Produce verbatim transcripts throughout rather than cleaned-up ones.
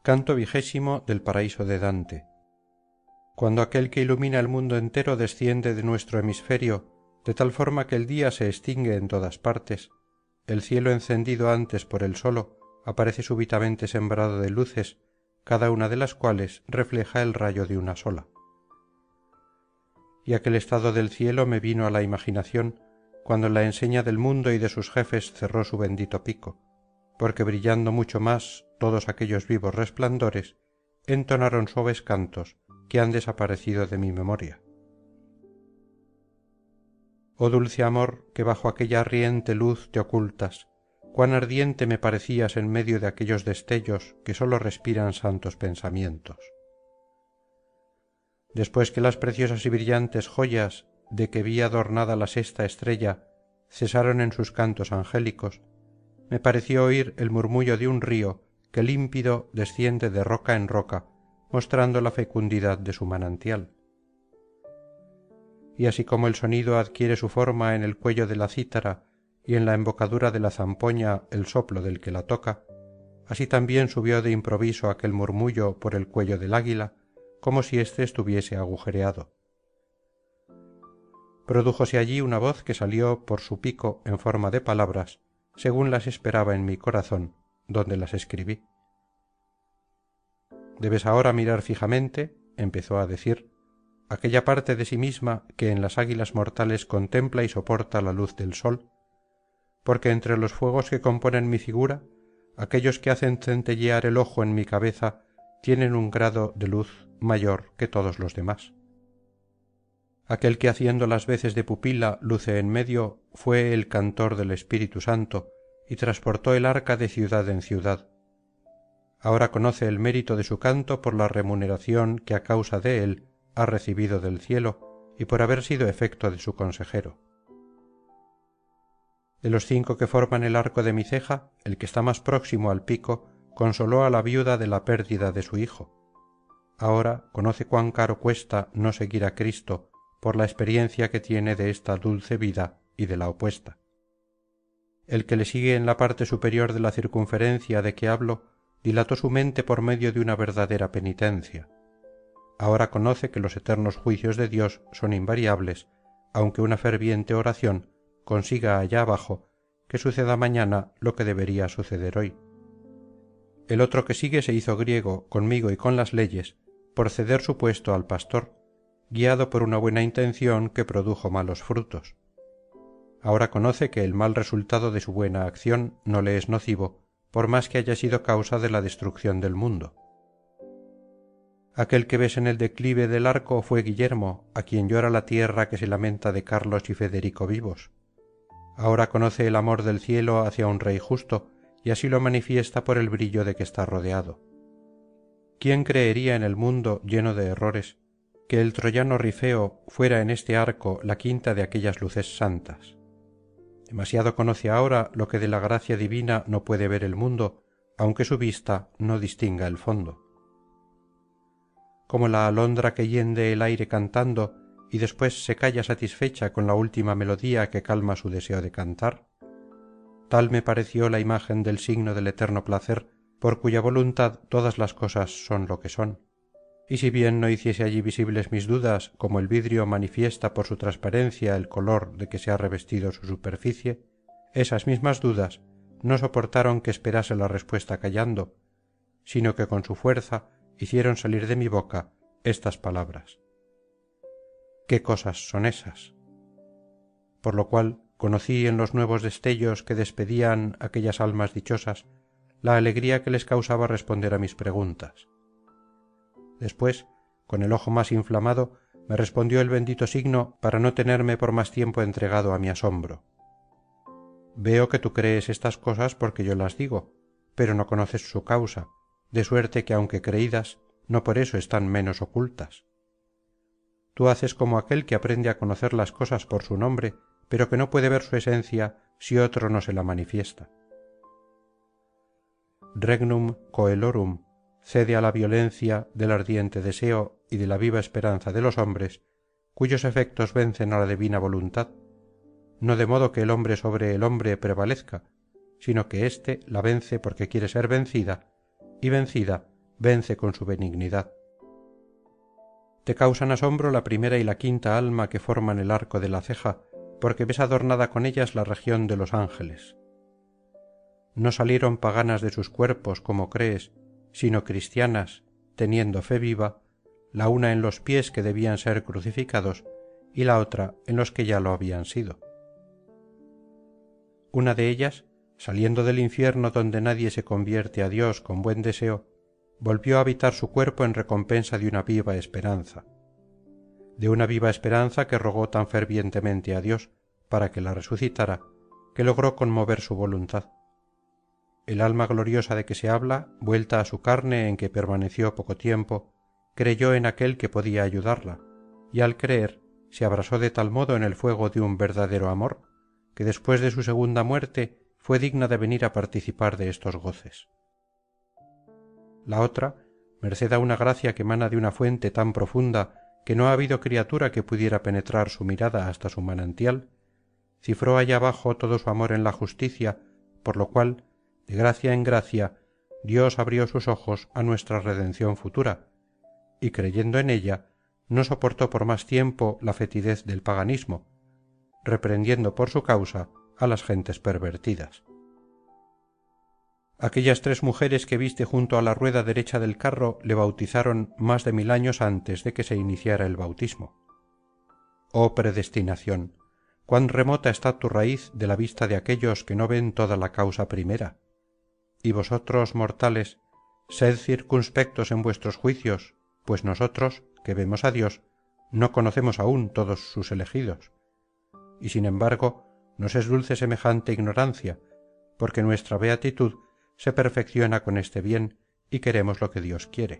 Canto vigésimo del Paraíso de Dante. Cuando aquel que ilumina el mundo entero desciende de nuestro hemisferio, de tal forma que el día se extingue en todas partes, el cielo encendido antes por él solo aparece súbitamente sembrado de luces, cada una de las cuales refleja el rayo de una sola. Y aquel estado del cielo me vino a la imaginación cuando la enseña del mundo y de sus jefes cerró su bendito pico, porque brillando mucho más todos aquellos vivos resplandores entonaron suaves cantos que han desaparecido de mi memoria. Oh dulce amor, que bajo aquella riente luz te ocultas, cuán ardiente me parecías en medio de aquellos destellos que sólo respiran santos pensamientos. Después que las preciosas y brillantes joyas de que vi adornada la sexta estrella cesaron en sus cantos angélicos, me pareció oír el murmullo de un río que límpido desciende de roca en roca, mostrando la fecundidad de su manantial. Y así como el sonido adquiere su forma en el cuello de la cítara y en la embocadura de la zampoña el soplo del que la toca, así también subió de improviso aquel murmullo por el cuello del águila, como si éste estuviese agujereado. Prodújose allí una voz que salió por su pico en forma de palabras, según las esperaba en mi corazón, donde las escribí. Debes ahora mirar fijamente, empezó a decir, aquella parte de sí misma que en las águilas mortales contempla y soporta la luz del sol, porque entre los fuegos que componen mi figura, aquellos que hacen centellear el ojo en mi cabeza tienen un grado de luz mayor que todos los demás. Aquel que haciendo las veces de pupila luce en medio fue el cantor del Espíritu Santo y transportó el arca de ciudad en ciudad. Ahora conoce el mérito de su canto por la remuneración que a causa de él ha recibido del cielo y por haber sido efecto de su consejero. De los cinco que forman el arco de mi ceja, el que está más próximo al pico consoló a la viuda de la pérdida de su hijo. Ahora conoce cuán caro cuesta no seguir a Cristo por la experiencia que tiene de esta dulce vida y de la opuesta. El que le sigue en la parte superior de la circunferencia de que hablo dilató su mente por medio de una verdadera penitencia. Ahora conoce que los eternos juicios de Dios son invariables, aunque una ferviente oración consiga allá abajo que suceda mañana lo que debería suceder hoy. El otro que sigue se hizo griego conmigo y con las leyes por ceder su puesto al pastor, guiado por una buena intención que produjo malos frutos. Ahora conoce que el mal resultado de su buena acción no le es nocivo, por más que haya sido causa de la destrucción del mundo. Aquel que ves en el declive del arco fue Guillermo, a quien llora la tierra que se lamenta de Carlos y Federico vivos. Ahora conoce el amor del cielo hacia un rey justo, y así lo manifiesta por el brillo de que está rodeado. ¿Quién creería en el mundo lleno de errores que el troyano Rifeo fuera en este arco la quinta de aquellas luces santas? Demasiado conoce ahora lo que de la gracia divina no puede ver el mundo, aunque su vista no distinga el fondo. Como la alondra que hiende el aire cantando y después se calla satisfecha con la última melodía que calma su deseo de cantar, tal me pareció la imagen del signo del eterno placer por cuya voluntad todas las cosas son lo que son. Y si bien no hiciese allí visibles mis dudas, como el vidrio manifiesta por su transparencia el color de que se ha revestido su superficie, esas mismas dudas no soportaron que esperase la respuesta callando, sino que con su fuerza hicieron salir de mi boca estas palabras. ¿Qué cosas son esas? Por lo cual conocí en los nuevos destellos que despedían aquellas almas dichosas la alegría que les causaba responder a mis preguntas. Después, con el ojo más inflamado, me respondió el bendito signo para no tenerme por más tiempo entregado a mi asombro. Veo que tú crees estas cosas porque yo las digo, pero no conoces su causa, de suerte que aunque creídas, no por eso están menos ocultas. Tú haces como aquel que aprende a conocer las cosas por su nombre, pero que no puede ver su esencia si otro no se la manifiesta. Regnum coelorum cede a la violencia del ardiente deseo y de la viva esperanza de los hombres, cuyos efectos vencen a la divina voluntad, no de modo que el hombre sobre el hombre prevalezca, sino que éste la vence porque quiere ser vencida, y vencida vence con su benignidad. Te causan asombro la primera y la quinta alma que forman el arco de la ceja, porque ves adornada con ellas la región de los ángeles. No salieron paganas de sus cuerpos, como crees, sino cristianas, teniendo fe viva, la una en los pies que debían ser crucificados y la otra en los que ya lo habían sido. Una de ellas, saliendo del infierno donde nadie se convierte a Dios con buen deseo, volvió a habitar su cuerpo en recompensa de una viva esperanza, de una viva esperanza que rogó tan fervientemente a Dios para que la resucitara, que logró conmover su voluntad. El alma gloriosa de que se habla, vuelta a su carne en que permaneció poco tiempo, creyó en aquel que podía ayudarla, y al creer se abrasó de tal modo en el fuego de un verdadero amor, que después de su segunda muerte fue digna de venir a participar de estos goces. La otra, merced a una gracia que emana de una fuente tan profunda que no ha habido criatura que pudiera penetrar su mirada hasta su manantial, cifró allá abajo todo su amor en la justicia, por lo cual, de gracia en gracia, Dios abrió sus ojos a nuestra redención futura, y creyendo en ella, no soportó por más tiempo la fetidez del paganismo, reprendiendo por su causa a las gentes pervertidas. Aquellas tres mujeres que viste junto a la rueda derecha del carro le bautizaron más de mil años antes de que se iniciara el bautismo. Oh predestinación, cuán remota está tu raíz de la vista de aquellos que no ven toda la causa primera. Y vosotros, mortales, sed circunspectos en vuestros juicios, pues nosotros, que vemos a Dios, no conocemos aún todos sus elegidos. Y sin embargo, nos es dulce semejante ignorancia, porque nuestra beatitud se perfecciona con este bien y queremos lo que Dios quiere.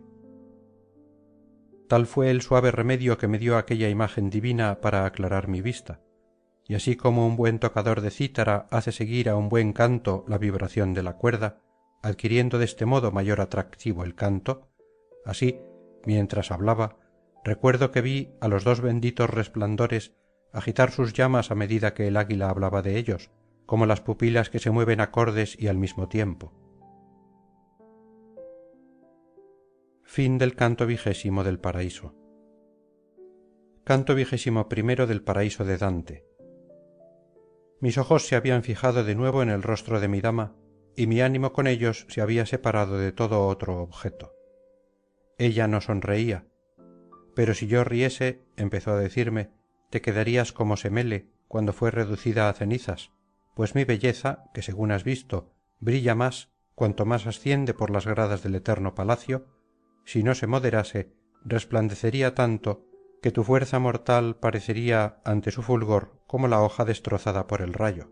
Tal fue el suave remedio que me dio aquella imagen divina para aclarar mi vista, y así como un buen tocador de cítara hace seguir a un buen canto la vibración de la cuerda, adquiriendo de este modo mayor atractivo el canto, así, mientras hablaba, recuerdo que vi a los dos benditos resplandores agitar sus llamas a medida que el águila hablaba de ellos, como las pupilas que se mueven acordes y al mismo tiempo. Fin del canto vigésimo del Paraíso. Canto vigésimo primero del Paraíso de Dante. Mis ojos se habían fijado de nuevo en el rostro de mi dama, y mi ánimo con ellos se había separado de todo otro objeto. Ella no sonreía, pero si yo riese, empezó a decirme, te quedarías como Semele cuando fue reducida a cenizas, pues mi belleza, que según has visto, brilla más cuanto más asciende por las gradas del eterno palacio, si no se moderase, resplandecería tanto que tu fuerza mortal parecería ante su fulgor como la hoja destrozada por el rayo.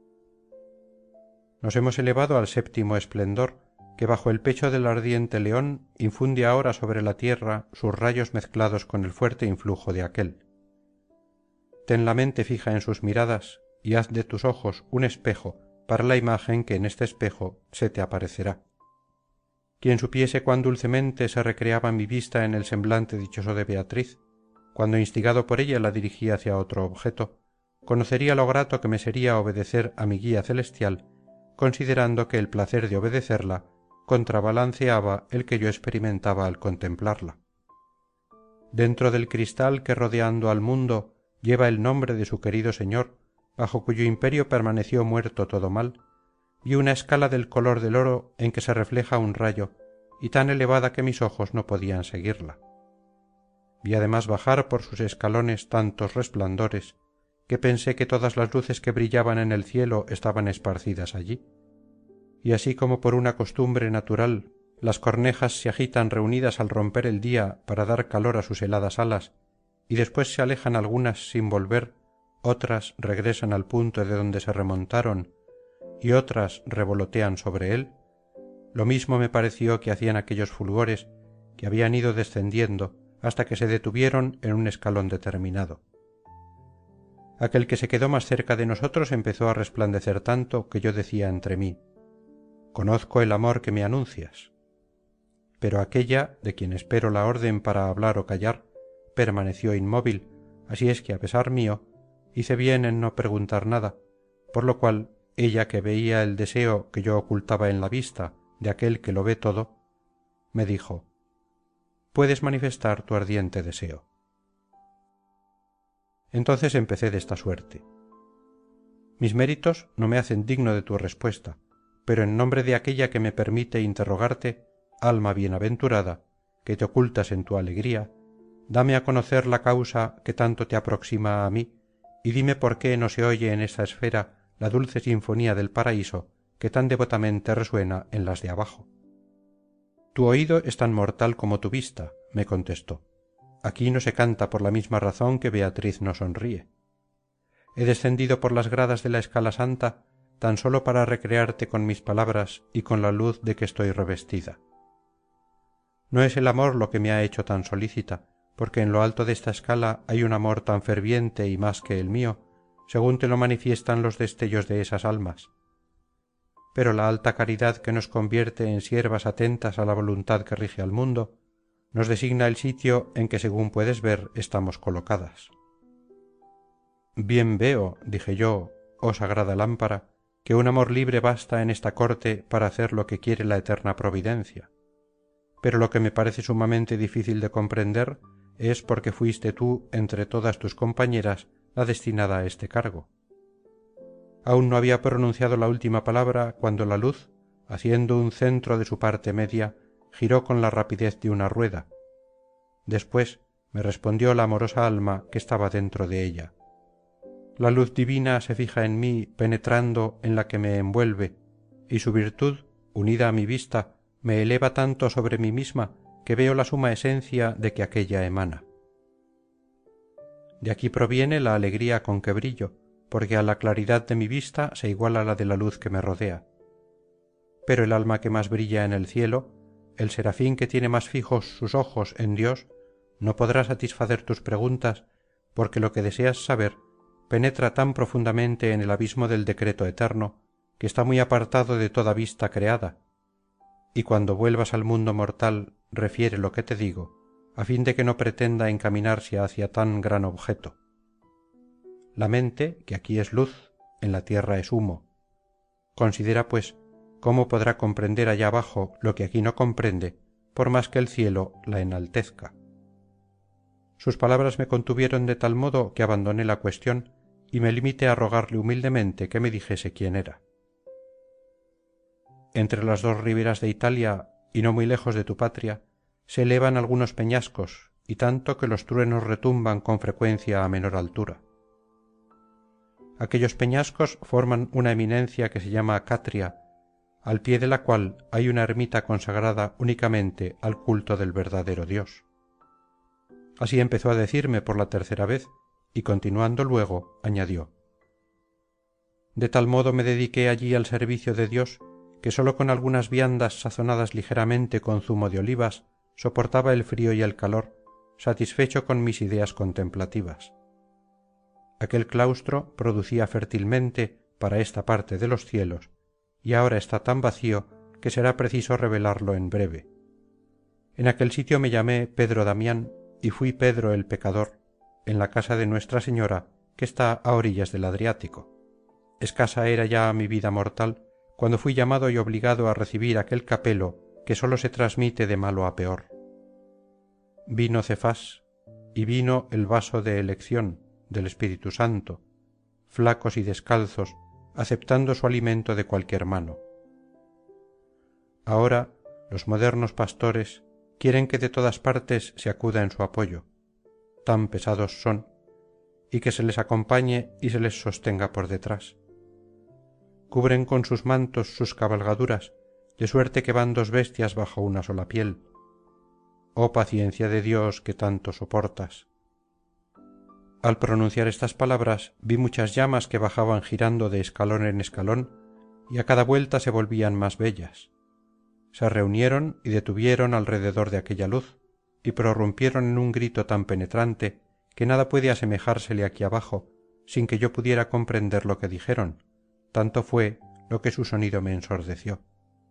Nos hemos elevado al séptimo esplendor, que bajo el pecho del ardiente león infunde ahora sobre la tierra sus rayos mezclados con el fuerte influjo de aquél. Ten la mente fija en sus miradas y haz de tus ojos un espejo para la imagen que en este espejo se te aparecerá. Quien supiese cuán dulcemente se recreaba mi vista en el semblante dichoso de Beatriz, cuando instigado por ella la dirigí hacia otro objeto, conocería lo grato que me sería obedecer a mi guía celestial, considerando que el placer de obedecerla contrabalanceaba el que yo experimentaba al contemplarla. Dentro del cristal que rodeando al mundo lleva el nombre de su querido Señor, bajo cuyo imperio permaneció muerto todo mal, vi una escala del color del oro en que se refleja un rayo, y tan elevada que mis ojos no podían seguirla. Vi además bajar por sus escalones tantos resplandores, que pensé que todas las luces que brillaban en el cielo estaban esparcidas allí. Y así como por una costumbre natural las cornejas se agitan reunidas al romper el día para dar calor a sus heladas alas, y después se alejan algunas sin volver, otras regresan al punto de donde se remontaron, y otras revolotean sobre él, lo mismo me pareció que hacían aquellos fulgores que habían ido descendiendo hasta que se detuvieron en un escalón determinado. Aquel que se quedó más cerca de nosotros empezó a resplandecer tanto que yo decía entre mí, conozco el amor que me anuncias. Pero aquella, de quien espero la orden para hablar o callar, permaneció inmóvil, así es que a pesar mío hice bien en no preguntar nada, por lo cual ella, que veía el deseo que yo ocultaba en la vista de aquel que lo ve todo, me dijo, puedes manifestar tu ardiente deseo. Entonces empecé de esta suerte: mis méritos no me hacen digno de tu respuesta, pero en nombre de aquella que me permite interrogarte, alma bienaventurada, que te ocultas en tu alegría, dame a conocer la causa que tanto te aproxima a mí, y dime por qué no se oye en esta esfera la dulce sinfonía del paraíso que tan devotamente resuena en las de abajo. Tu oído es tan mortal como tu vista, me contestó. Aquí no se canta por la misma razón que Beatriz no sonríe. He descendido por las gradas de la escala santa tan sólo para recrearte con mis palabras y con la luz de que estoy revestida. No es el amor lo que me ha hecho tan solícita, porque en lo alto de esta escala hay un amor tan ferviente y más que el mío, según te lo manifiestan los destellos de esas almas. Pero la alta caridad que nos convierte en siervas atentas a la voluntad que rige al mundo, nos designa el sitio en que, según puedes ver, estamos colocadas. Bien veo, dije yo, oh sagrada lámpara, que un amor libre basta en esta corte para hacer lo que quiere la eterna providencia. Pero lo que me parece sumamente difícil de comprender es por qué fuiste tú, entre todas tus compañeras, la destinada a este cargo. Aún no había pronunciado la última palabra cuando la luz, haciendo un centro de su parte media, giró con la rapidez de una rueda. Después me respondió la amorosa alma que estaba dentro de ella. La luz divina se fija en mí penetrando en la que me envuelve, y su virtud, unida a mi vista, me eleva tanto sobre mí misma que veo la suma esencia de que aquella emana. De aquí proviene la alegría con que brillo, porque a la claridad de mi vista se iguala la de la luz que me rodea. Pero el alma que más brilla en el cielo, el serafín que tiene más fijos sus ojos en Dios, no podrá satisfacer tus preguntas, porque lo que deseas saber penetra tan profundamente en el abismo del decreto eterno, que está muy apartado de toda vista creada, y cuando vuelvas al mundo mortal refiere lo que te digo, a fin de que no pretenda encaminarse hacia tan gran objeto. La mente, que aquí es luz, en la tierra es humo. Considera, pues, cómo podrá comprender allá abajo lo que aquí no comprende, por más que el cielo la enaltezca. Sus palabras me contuvieron de tal modo que abandoné la cuestión y me limité a rogarle humildemente que me dijese quién era. Entre las dos riberas de Italia, y no muy lejos de tu patria, se elevan algunos peñascos, y tanto que los truenos retumban con frecuencia a menor altura. Aquellos peñascos forman una eminencia que se llama Catria, al pie de la cual hay una ermita consagrada únicamente al culto del verdadero Dios. Así empezó a decirme por la tercera vez, y continuando luego, añadió: de tal modo me dediqué allí al servicio de Dios, que sólo con algunas viandas sazonadas ligeramente con zumo de olivas soportaba el frío y el calor, satisfecho con mis ideas contemplativas. Aquel claustro producía fértilmente para esta parte de los cielos, y ahora está tan vacío que será preciso revelarlo en breve. En aquel sitio me llamé Pedro Damián, y fui Pedro el pecador, en la casa de Nuestra Señora, que está a orillas del Adriático. Escasa era ya mi vida mortal, cuando fui llamado y obligado a recibir aquel capelo que sólo se transmite de malo a peor. Vino Cefás, y vino el vaso de elección del Espíritu Santo, flacos y descalzos, aceptando su alimento de cualquier mano. Ahora los modernos pastores quieren que de todas partes se acuda en su apoyo, tan pesados son, y que se les acompañe y se les sostenga por detrás. Cubren con sus mantos sus cabalgaduras, de suerte que van dos bestias bajo una sola piel. Oh paciencia de Dios que tanto soportas. Al pronunciar estas palabras vi muchas llamas que bajaban girando de escalón en escalón, y a cada vuelta se volvían más bellas. Se reunieron y detuvieron alrededor de aquella luz, y prorrumpieron en un grito tan penetrante que nada puede asemejársele aquí abajo, sin que yo pudiera comprender lo que dijeron, tanto fue lo que su sonido me ensordeció.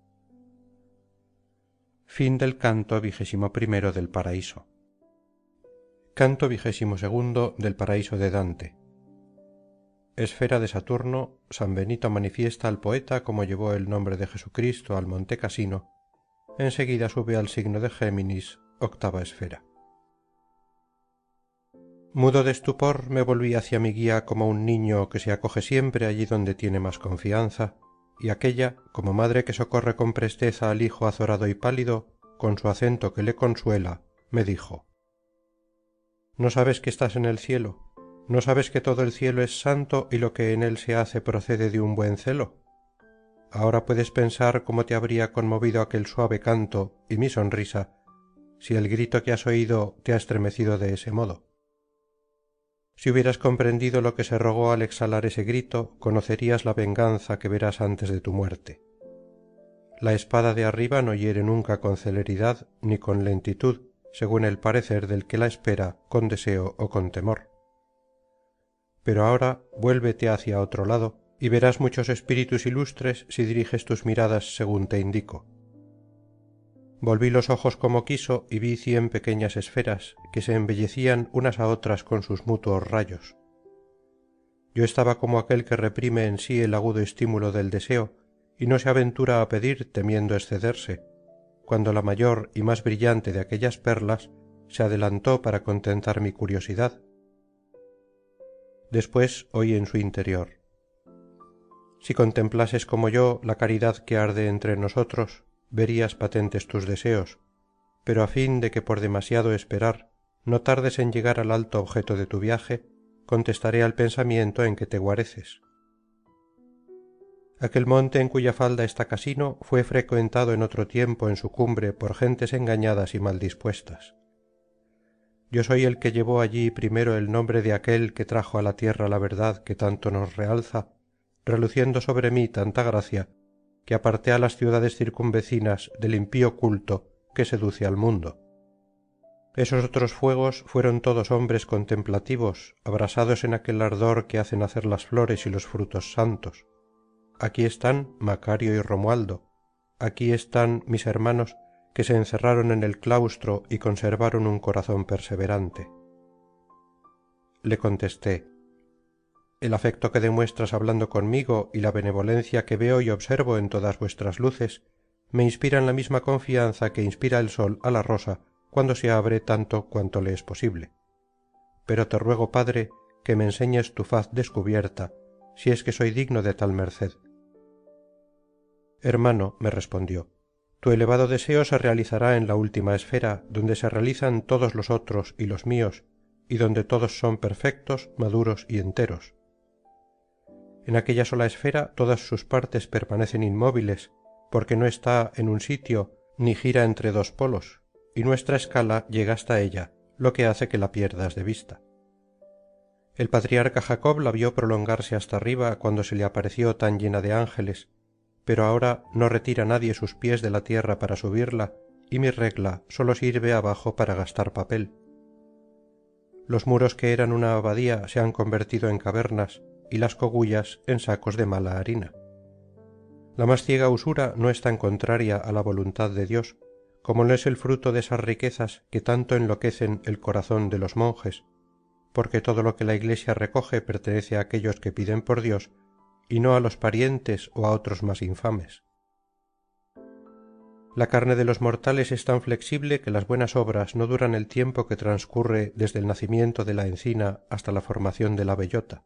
Fin del canto vigésimo primero del Paraíso. Canto vigésimo segundo del Paraíso de Dante. Esfera de Saturno, San Benito manifiesta al poeta cómo llevó el nombre de Jesucristo al Monte Casino, enseguida sube al signo de Géminis, octava esfera. Mudo de estupor me volví hacia mi guía como un niño que se acoge siempre allí donde tiene más confianza, y aquella, como madre que socorre con presteza al hijo azorado y pálido, con su acento que le consuela, me dijo: ¿No sabes que estás en el cielo? ¿No sabes que todo el cielo es santo y lo que en él se hace procede de un buen celo? Ahora puedes pensar cómo te habría conmovido aquel suave canto y mi sonrisa, si el grito que has oído te ha estremecido de ese modo. Si hubieras comprendido lo que se rogó al exhalar ese grito, conocerías la venganza que verás antes de tu muerte. La espada de arriba no hiere nunca con celeridad ni con lentitud, según el parecer del que la espera con deseo o con temor. Pero ahora vuélvete hacia otro lado, y verás muchos espíritus ilustres si diriges tus miradas según te indico. Volví los ojos como quiso y vi cien pequeñas esferas que se embellecían unas a otras con sus mutuos rayos. Yo estaba como aquel que reprime en sí el agudo estímulo del deseo y no se aventura a pedir temiendo excederse, cuando la mayor y más brillante de aquellas perlas se adelantó para contentar mi curiosidad. Después oí en su interior: si contemplases como yo la caridad que arde entre nosotros, verías patentes tus deseos, pero a fin de que por demasiado esperar no tardes en llegar al alto objeto de tu viaje, contestaré al pensamiento en que te guareces. Aquel monte en cuya falda está Casino fue frecuentado en otro tiempo en su cumbre por gentes engañadas y mal dispuestas. Yo soy el que llevó allí primero el nombre de aquel que trajo a la tierra la verdad que tanto nos realza, reluciendo sobre mí tanta gracia, que aparté a las ciudades circunvecinas del impío culto que seduce al mundo. Esos otros fuegos fueron todos hombres contemplativos, abrasados en aquel ardor que hace nacer las flores y los frutos santos. Aquí están Macario y Romualdo, aquí están mis hermanos que se encerraron en el claustro y conservaron un corazón perseverante. Le contesté: el afecto que demuestras hablando conmigo y la benevolencia que veo y observo en todas vuestras luces me inspiran la misma confianza que inspira el sol a la rosa cuando se abre tanto cuanto le es posible. Pero te ruego, padre, que me enseñes tu faz descubierta, si es que soy digno de tal merced. Hermano, me respondió, tu elevado deseo se realizará en la última esfera, donde se realizan todos los otros y los míos, y donde todos son perfectos, maduros y enteros. En aquella sola esfera todas sus partes permanecen inmóviles, porque no está en un sitio ni gira entre dos polos, y nuestra escala llega hasta ella, lo que hace que la pierdas de vista. El patriarca Jacob la vio prolongarse hasta arriba cuando se le apareció tan llena de ángeles, pero ahora no retira nadie sus pies de la tierra para subirla, y mi regla sólo sirve abajo para gastar papel. Los muros que eran una abadía se han convertido en cavernas, y las cogullas en sacos de mala harina. La más ciega usura no es tan contraria a la voluntad de Dios como lo es el fruto de esas riquezas que tanto enloquecen el corazón de los monjes, porque todo lo que la Iglesia recoge pertenece a aquellos que piden por Dios y no a los parientes o a otros más infames. La carne de los mortales es tan flexible que las buenas obras no duran el tiempo que transcurre desde el nacimiento de la encina hasta la formación de la bellota.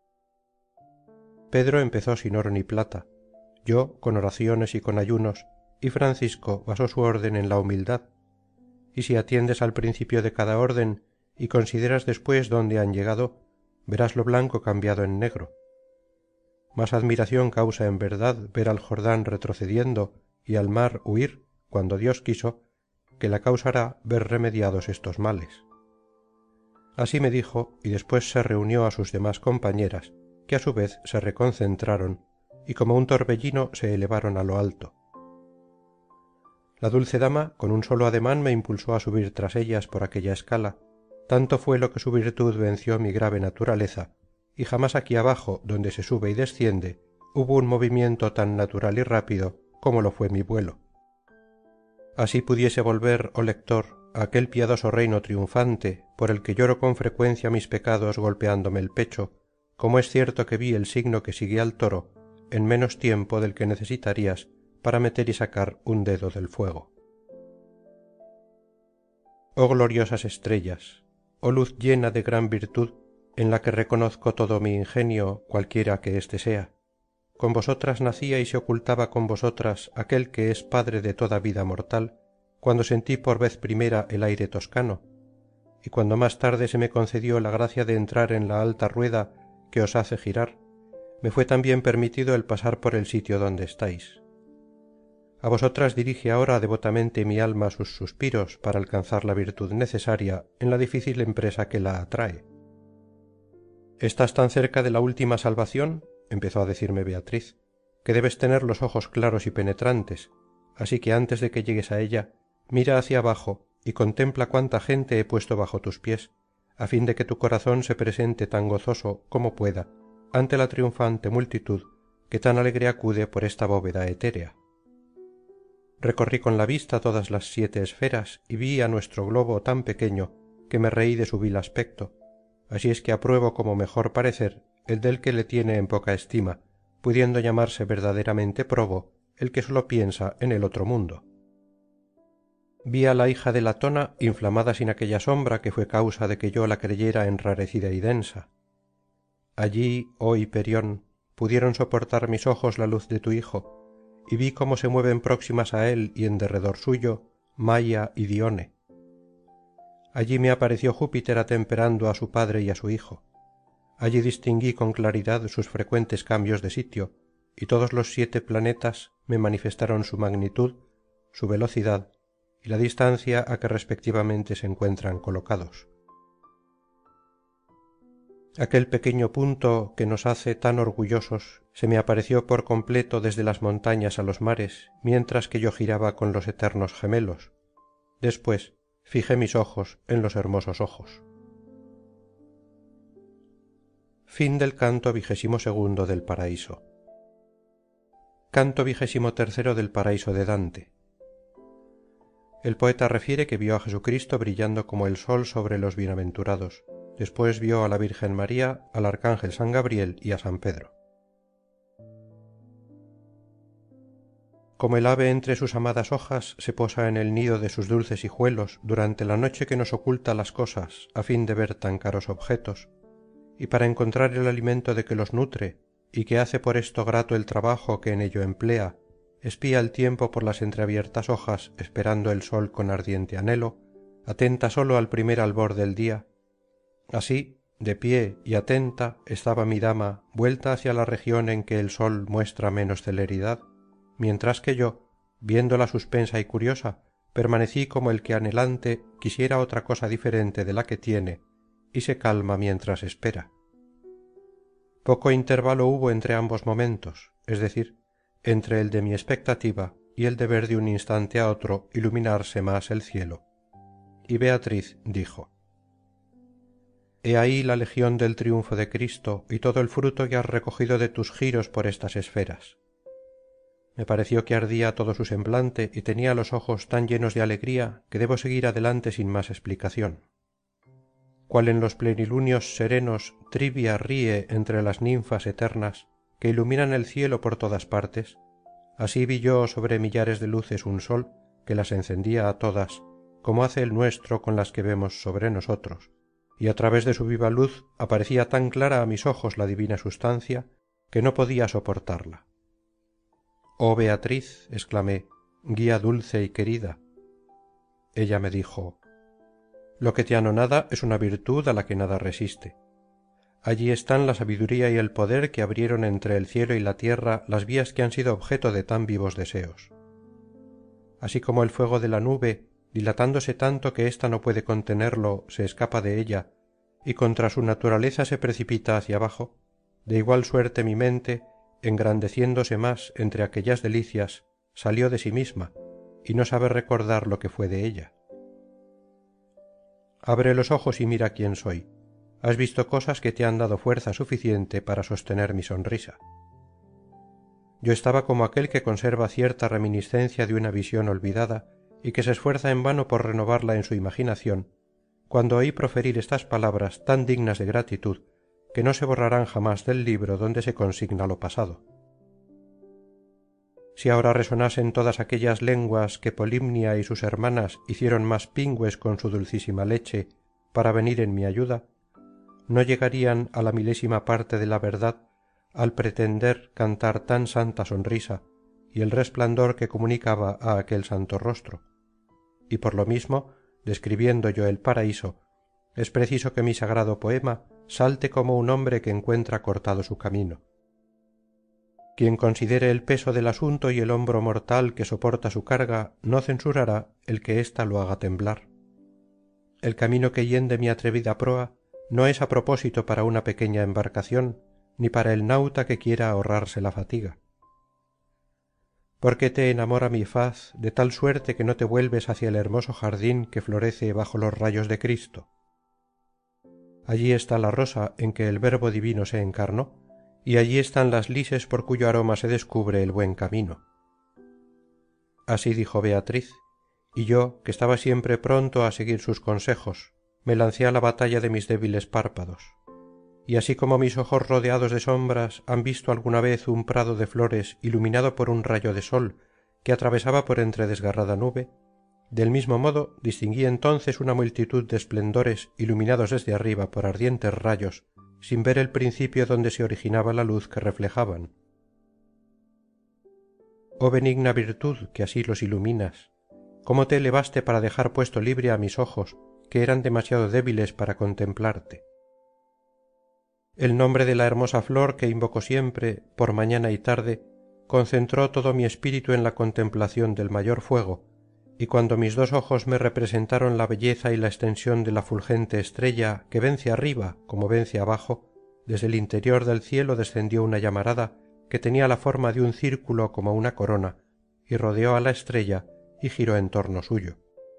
Pedro empezó sin oro ni plata, yo con oraciones y con ayunos, y Francisco basó su orden en la humildad, y si atiendes al principio de cada orden y consideras después dónde han llegado, verás lo blanco cambiado en negro. Más admiración causa en verdad ver al Jordán retrocediendo y al mar huir, cuando Dios quiso, que la causará ver remediados estos males. Así me dijo, y después se reunió a sus demás compañeras, que a su vez se reconcentraron y como un torbellino se elevaron a lo alto. La dulce dama con un solo ademán me impulsó a subir tras ellas por aquella escala, tanto fue lo que su virtud venció mi grave naturaleza, y jamás aquí abajo, donde se sube y desciende, hubo un movimiento tan natural y rápido como lo fue mi vuelo. Así pudiese volver, oh lector, a aquel piadoso reino triunfante por el que lloro con frecuencia mis pecados golpeándome el pecho, como es cierto que vi el signo que sigue al toro en menos tiempo del que necesitarías para meter y sacar un dedo del fuego. oh gloriosas estrellas, oh luz llena de gran virtud, en la que reconozco todo mi ingenio, cualquiera que éste sea. Con vosotras nacía y se ocultaba con vosotras aquel que es padre de toda vida mortal, cuando sentí por vez primera el aire toscano, y cuando más tarde se me concedió la gracia de entrar en la alta rueda que os hace girar, me fué también permitido el pasar por el sitio donde estáis. A vosotras dirige ahora devotamente mi alma sus suspiros para alcanzar la virtud necesaria en la difícil empresa que la atrae. Estás tan cerca de la última salvación, empezó a decirme Beatriz, que debes tener los ojos claros y penetrantes, así que antes de que llegues a ella, mira hacia abajo y contempla cuánta gente he puesto bajo tus pies, a fin de que tu corazón se presente tan gozoso como pueda ante la triunfante multitud que tan alegre acude por esta bóveda etérea. Recorrí con la vista todas las siete esferas y vi a nuestro globo tan pequeño que me reí de su vil aspecto, así es que apruebo como mejor parecer el del que le tiene en poca estima, pudiendo llamarse verdaderamente probo el que sólo piensa en el otro mundo. Vi a la hija de Latona inflamada sin aquella sombra que fue causa de que yo la creyera enrarecida y densa. Allí, oh Hiperión, pudieron soportar mis ojos la luz de tu hijo, y vi cómo se mueven próximas a él y en derredor suyo Maia y Dione. Allí me apareció Júpiter atemperando a su padre y a su hijo. Allí distinguí con claridad sus frecuentes cambios de sitio, y todos los siete planetas me manifestaron su magnitud, su velocidad y la distancia a que respectivamente se encuentran colocados. Aquel pequeño punto que nos hace tan orgullosos se me apareció por completo desde las montañas a los mares, mientras que yo giraba con los eternos gemelos. Después fijé mis ojos en los hermosos ojos. Fin del canto vigésimo segundo del Paraíso. Canto vigésimo tercero del Paraíso de Dante. El poeta refiere que vio a Jesucristo brillando como el sol sobre los bienaventurados. Después vio a la Virgen María, al arcángel San Gabriel y a San Pedro. Como el ave entre sus amadas hojas se posa en el nido de sus dulces hijuelos durante la noche que nos oculta las cosas a fin de ver tan caros objetos, y para encontrar el alimento de que los nutre, y que hace por esto grato el trabajo que en ello emplea, espía el tiempo por las entreabiertas hojas esperando el sol con ardiente anhelo, atenta sólo al primer albor del día. Así, de pie y atenta, estaba mi dama vuelta hacia la región en que el sol muestra menos celeridad, mientras que yo, viéndola suspensa y curiosa, permanecí como el que anhelante quisiera otra cosa diferente de la que tiene, y se calma mientras espera. Poco intervalo hubo entre ambos momentos, es decir, entre el de mi expectativa y el de ver de un instante a otro iluminarse más el cielo. Y Beatriz dijo: He ahí la legión del triunfo de Cristo y todo el fruto que has recogido de tus giros por estas esferas. Me pareció que ardía todo su semblante y tenía los ojos tan llenos de alegría que debo seguir adelante sin más explicación. Cual en los plenilunios serenos Trivia ríe entre las ninfas eternas que iluminan el cielo por todas partes, así vi yo sobre millares de luces un sol que las encendía a todas, como hace el nuestro con las que vemos sobre nosotros, y a través de su viva luz aparecía tan clara a mis ojos la divina sustancia que no podía soportarla. «Oh Beatriz», exclamé, «guía dulce y querida». Ella me dijo: «Lo que te anonada es una virtud a la que nada resiste. Allí están la sabiduría y el poder que abrieron entre el cielo y la tierra las vías que han sido objeto de tan vivos deseos. Así como el fuego de la nube, dilatándose tanto que ésta no puede contenerlo, se escapa de ella, y contra su naturaleza se precipita hacia abajo, de igual suerte mi mente, engrandeciéndose más entre aquellas delicias, salió de sí misma, y no sabe recordar lo que fue de ella. Abre los ojos y mira quién soy. Has visto cosas que te han dado fuerza suficiente para sostener mi sonrisa. Yo estaba como aquel que conserva cierta reminiscencia de una visión olvidada y que se esfuerza en vano por renovarla en su imaginación, cuando oí proferir estas palabras tan dignas de gratitud que no se borrarán jamás del libro donde se consigna lo pasado. si ahora resonasen todas aquellas lenguas que polimnia y sus hermanas hicieron más pingües con su dulcísima leche para venir en mi ayuda, no llegarían a la milésima parte de la verdad al pretender cantar tan santa sonrisa y el resplandor que comunicaba a aquel santo rostro, y por lo mismo, describiendo yo el paraíso, es preciso que mi sagrado poema salte como un hombre que encuentra cortado su camino. Quien considere el peso del asunto y el hombro mortal que soporta su carga no censurará el que ésta lo haga temblar. El camino que hiende mi atrevida proa no es a propósito para una pequeña embarcación ni para el nauta que quiera ahorrarse la fatiga. ¿Por qué te enamora mi faz de tal suerte que no te vuelves hacia el hermoso jardín que florece bajo los rayos de Cristo? Allí está la rosa en que el Verbo divino se encarnó, y allí están las lises por cuyo aroma se descubre el buen camino. Así dijo Beatriz, y yo, que estaba siempre pronto a seguir sus consejos, me lancé a la batalla de mis débiles párpados. Y así como mis ojos rodeados de sombras han visto alguna vez un prado de flores iluminado por un rayo de sol que atravesaba por entre desgarrada nube, del mismo modo distinguí entonces una multitud de esplendores iluminados desde arriba por ardientes rayos, sin ver el principio donde se originaba la luz que reflejaban. Oh benigna virtud que así los iluminas, ¿cómo te elevaste para dejar puesto libre a mis ojos, que eran demasiado débiles para contemplarte? El nombre de la hermosa flor que invoco siempre, por mañana y tarde, concentró todo mi espíritu en la contemplación del mayor fuego, y cuando mis dos ojos me representaron la belleza y la extensión de la fulgente estrella que vence arriba como vence abajo, desde el interior del cielo descendió una llamarada que tenía la forma de un círculo como una corona, y rodeó a la estrella y giró en torno suyo.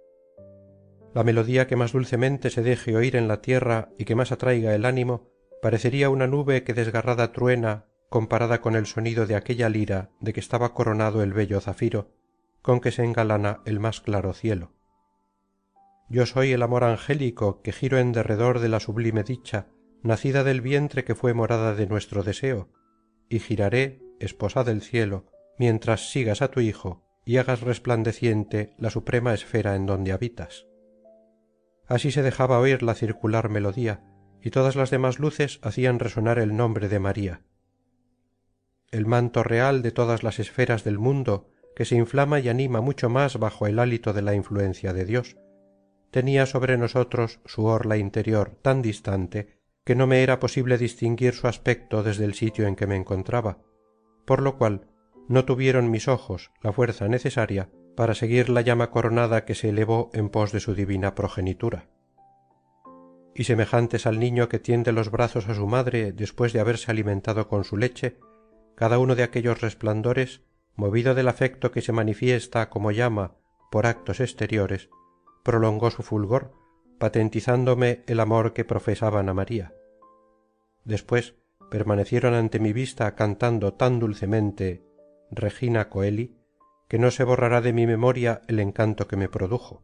La melodía que más dulcemente se deje oír en la tierra y que más atraiga el ánimo parecería una nube que desgarrada truena comparada con el sonido de aquella lira de que estaba coronado el bello zafiro con que se engalana el más claro cielo. Yo soy el amor angélico que giro en derredor de la sublime dicha, nacida del vientre que fue morada de nuestro deseo, y giraré, esposa del cielo, mientras sigas a tu hijo y hagas resplandeciente la suprema esfera en donde habitas. Así se dejaba oír la circular melodía, y todas las demás luces hacían resonar el nombre de María. El manto real de todas las esferas del mundo, que se inflama y anima mucho más bajo el hálito de la influencia de Dios, tenía sobre nosotros su orla interior tan distante que no me era posible distinguir su aspecto desde el sitio en que me encontraba, por lo cual no tuvieron mis ojos la fuerza necesaria para seguir la llama coronada que se elevó en pos de su divina progenitura. Y semejantes al niño que tiende los brazos a su madre después de haberse alimentado con su leche, cada uno de aquellos resplandores, movido del afecto que se manifiesta como llama por actos exteriores, prolongó su fulgor, patentizándome el amor que profesaban a María. Después permanecieron ante mi vista cantando tan dulcemente Regina Coeli, que no se borrará de mi memoria el encanto que me produjo.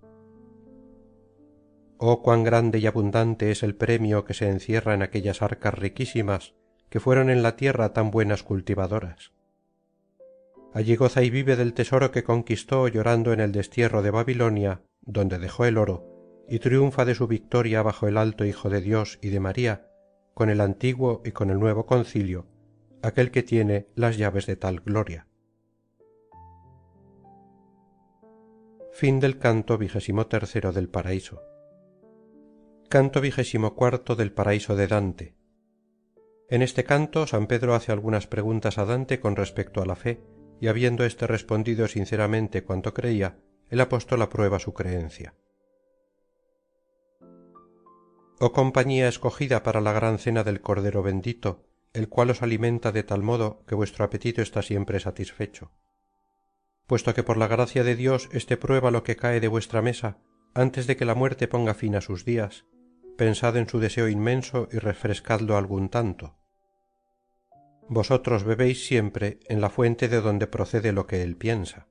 Oh, cuán grande y abundante es el premio que se encierra en aquellas arcas riquísimas que fueron en la tierra tan buenas cultivadoras. Allí goza y vive del tesoro que conquistó llorando en el destierro de Babilonia, donde dejó el oro, y triunfa de su victoria bajo el alto Hijo de Dios y de María, con el antiguo y con el nuevo concilio, aquel que tiene las llaves de tal gloria. Fin del canto vigésimo tercero del Paraíso. Canto vigésimo cuarto del Paraíso de Dante. En este canto San Pedro hace algunas preguntas a Dante con respecto a la fe, y habiendo éste respondido sinceramente cuanto creía, el apóstol aprueba su creencia. Oh compañía escogida para la gran cena del Cordero bendito, el cual os alimenta de tal modo que vuestro apetito está siempre satisfecho. Puesto que por la gracia de Dios éste prueba lo que cae de vuestra mesa, antes de que la muerte ponga fin a sus días, pensad en su deseo inmenso y refrescadlo algún tanto. Vosotros bebéis siempre en la fuente de donde procede lo que él piensa.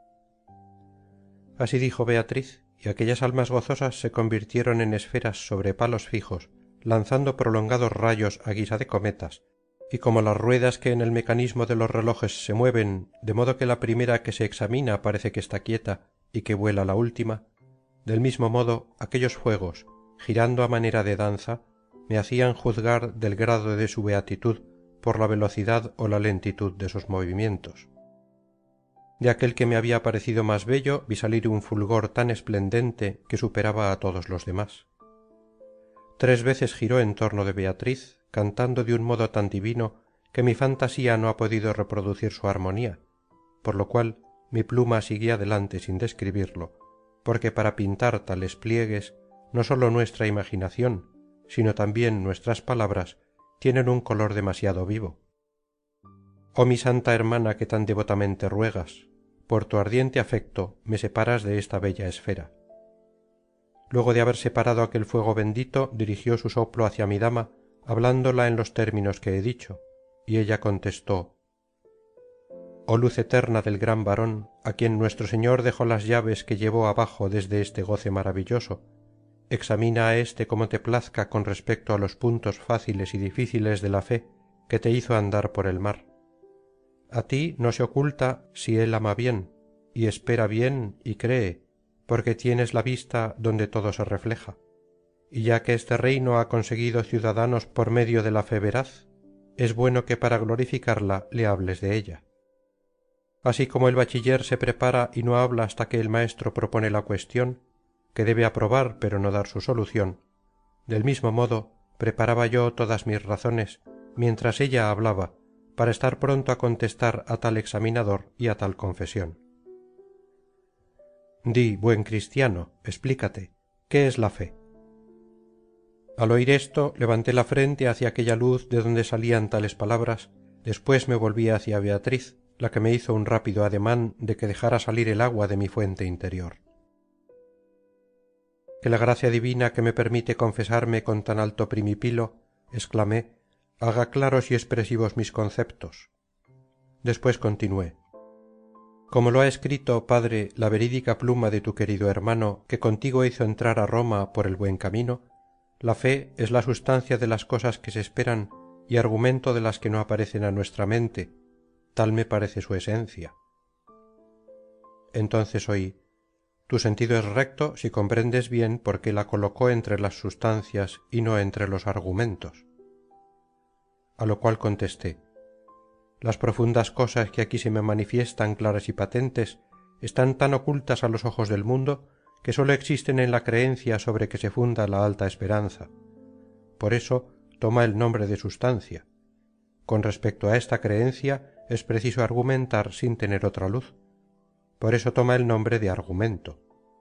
Así dijo Beatriz, y aquellas almas gozosas se convirtieron en esferas sobre palos fijos, lanzando prolongados rayos a guisa de cometas, y como las ruedas que en el mecanismo de los relojes se mueven de modo que la primera que se examina parece que está quieta y que vuela la última, del mismo modo aquellos fuegos girando a manera de danza me hacían juzgar del grado de su beatitud por la velocidad o la lentitud de sus movimientos. De aquel que me había parecido más bello vi salir un fulgor tan esplendente que superaba a todos los demás. Tres veces giró en torno de Beatriz, cantando de un modo tan divino que mi fantasía no ha podido reproducir su armonía, por lo cual mi pluma sigue adelante sin describirlo, porque para pintar tales pliegues no sólo nuestra imaginación, sino también nuestras palabras tienen un color demasiado vivo. Oh mi santa hermana que tan devotamente ruegas, por tu ardiente afecto me separas de esta bella esfera. Luego de haber separado aquel fuego bendito, dirigió su soplo hacia mi dama, hablándola en los términos que he dicho, y ella contestó: oh luz eterna del gran varón, a quien nuestro Señor dejó las llaves que llevó abajo desde este goce maravilloso, examina a éste como te plazca con respecto a los puntos fáciles y difíciles de la fe que te hizo andar por el mar. A ti no se oculta si él ama bien, y espera bien y cree, porque tienes la vista donde todo se refleja. Y ya que este reino ha conseguido ciudadanos por medio de la fe veraz, es bueno que para glorificarla le hables de ella. Así como el bachiller se prepara y no habla hasta que el maestro propone la cuestión, que debe aprobar pero no dar su solución, del mismo modo preparaba yo todas mis razones mientras ella hablaba, para estar pronto a contestar a tal examinador y a tal confesión. Di, buen cristiano, explícate, ¿qué es la fe? Al oír esto levanté la frente hacia aquella luz de donde salían tales palabras, después me volví hacia Beatriz, la que me hizo un rápido ademán de que dejara salir el agua de mi fuente interior. Que la gracia divina que me permite confesarme con tan alto primipilo, exclamé, haga claros y expresivos mis conceptos. Después continué: como lo ha escrito, padre, la verídica pluma de tu querido hermano, que contigo hizo entrar a Roma por el buen camino, la fe es la sustancia de las cosas que se esperan y argumento de las que no aparecen a nuestra mente, tal me parece su esencia. Entonces oí: tu sentido es recto si comprendes bien por qué la colocó entre las sustancias y no entre los argumentos. A lo cual contesté: las profundas cosas que aquí se me manifiestan claras y patentes están tan ocultas a los ojos del mundo que sólo existen en la creencia sobre que se funda la alta esperanza. Por eso toma el nombre de sustancia. Con respecto a esta creencia es preciso argumentar sin tener otra luz. Por eso toma el nombre de argumento.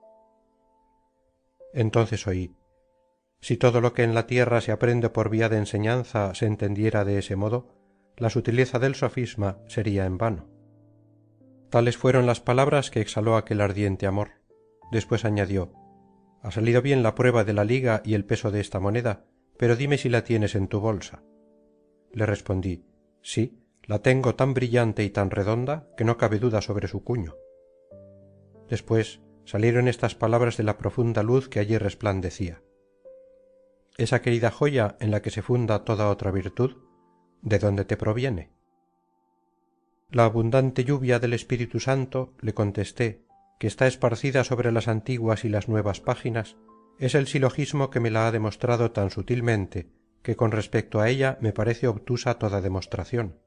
Entonces oí: si todo lo que en la tierra se aprende por vía de enseñanza se entendiera de ese modo, la sutileza del sofisma sería en vano. Tales fueron las palabras que exhaló aquel ardiente amor. Después añadió: ha salido bien la prueba de la liga y el peso de esta moneda, pero dime si la tienes en tu bolsa. Le respondí: sí, la tengo tan brillante y tan redonda que no cabe duda sobre su cuño. Después salieron estas palabras de la profunda luz que allí resplandecía: esa querida joya en la que se funda toda otra virtud, ¿de dónde te proviene? La abundante lluvia del Espíritu Santo, le contesté, que está esparcida sobre las antiguas y las nuevas páginas, es el silogismo que me la ha demostrado tan sutilmente que con respecto a ella me parece obtusa toda demostración.